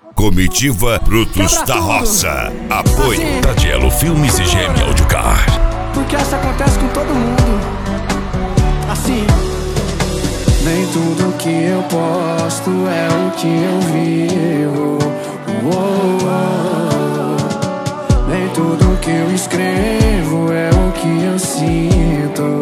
Comitiva Brutos da Roça. Apoio Assim. Tadielo Filmes e GM Audiocar. Porque isso acontece com todo mundo. Assim. Nem tudo que eu posto é o que eu vivo. Nem tudo que eu escrevo é o que eu sinto.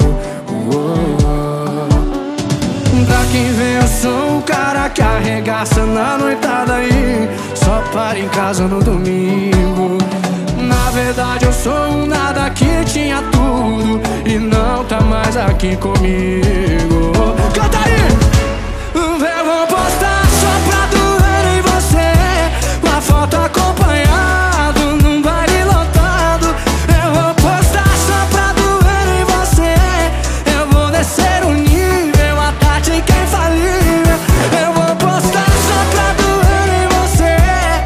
Pra quem vê, eu sou o cara que arregaça na noitada e só para em casa no domingo. Na verdade eu sou um nada que tinha tudo e não tá mais aqui comigo. Canta aí! Eu vou postar só pra doer em você, uma foto acompanhado num baile lotado. Eu vou postar só pra doer em você, eu vou descer o nível, a Tati que é infalível. Eu vou postar só pra doer em você.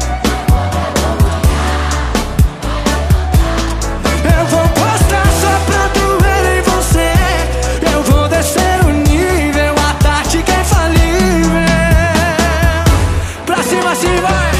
Eu vou postar só pra doer em você. Eu vou descer o nível, a tática é infalível. Pra cima assim vai.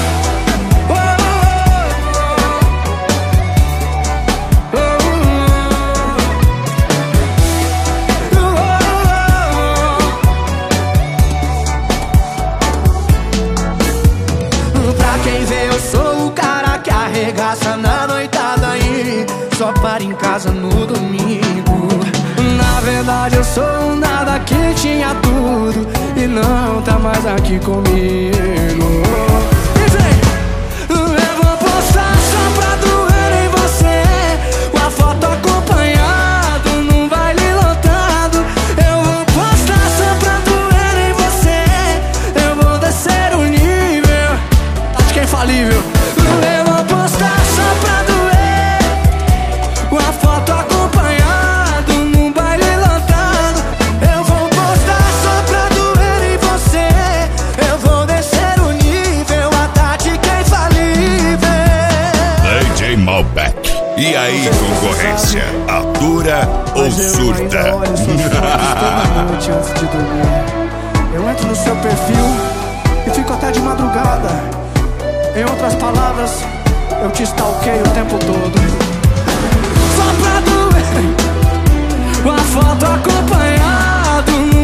Pra quem vê, eu sou o cara que arregaça na noitada e só para em casa no domingo. Na verdade eu sou um nada que tinha tudo e não tá mais aqui comigo. E vem! Eu vou postar só pra doer em você, uma foto acompanhado num baile lotado. Eu vou postar só pra doer em você, eu vou descer o nível, acho que é infalível. Eu vou postar só pra doer, uma foto acompanhado num baile lotado. Eu vou postar só pra doer em você, eu vou descer o nível, a tática é infalível. DJ Malbec. E aí, concorrência? Atura ou Mas eu surta? ainda olho suas fotos toda noite antes de dormir. Eu entro no seu perfil e fico até de madrugada. Em outras palavras, eu te stalkeio o tempo todo. Só pra doer, uma foto acompanhado